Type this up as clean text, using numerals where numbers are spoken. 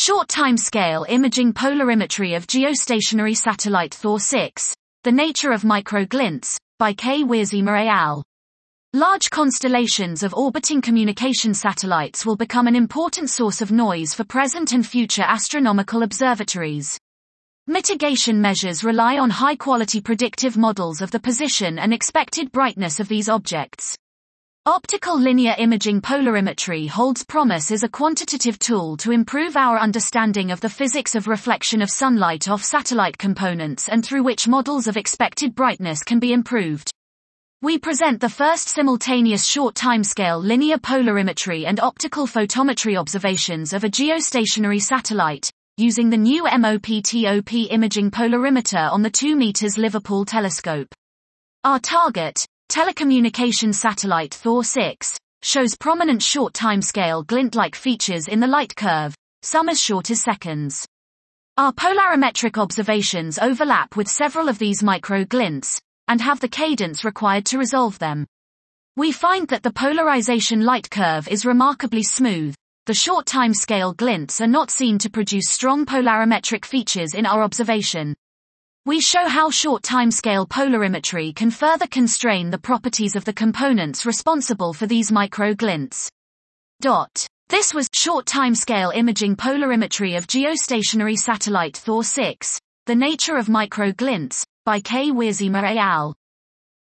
Short Timescale Imaging Polarimetry of Geostationary Satellite Thor-6, The Nature of Microglints, by K. Wiersema et al. Large constellations of orbiting communication satellites will become an important source of noise for present and future astronomical observatories. Mitigation measures rely on high-quality predictive models of the position and expected brightness of these objects. Optical linear imaging polarimetry holds promise as a quantitative tool to improve our understanding of the physics of reflection of sunlight off satellite components and through which models of expected brightness can be improved. We present the first simultaneous short timescale linear polarimetry and optical photometry observations of a geostationary satellite, using the new MOPTOP imaging polarimeter on the 2 meters Liverpool telescope. Our target, telecommunication satellite Thor-6, shows prominent short timescale glint-like features in the light curve, some as short as seconds. Our polarimetric observations overlap with several of these micro-glints, and have the cadence required to resolve them. We find that the polarization light curve is remarkably smooth. The short timescale glints are not seen to produce strong polarimetric features in our observation. We show how short timescale polarimetry can further constrain the properties of the components responsible for these micro-glints. This was Short Timescale Imaging Polarimetry of Geostationary Satellite Thor-6, The Nature of Micro-Glints, by K. Wiersema et al.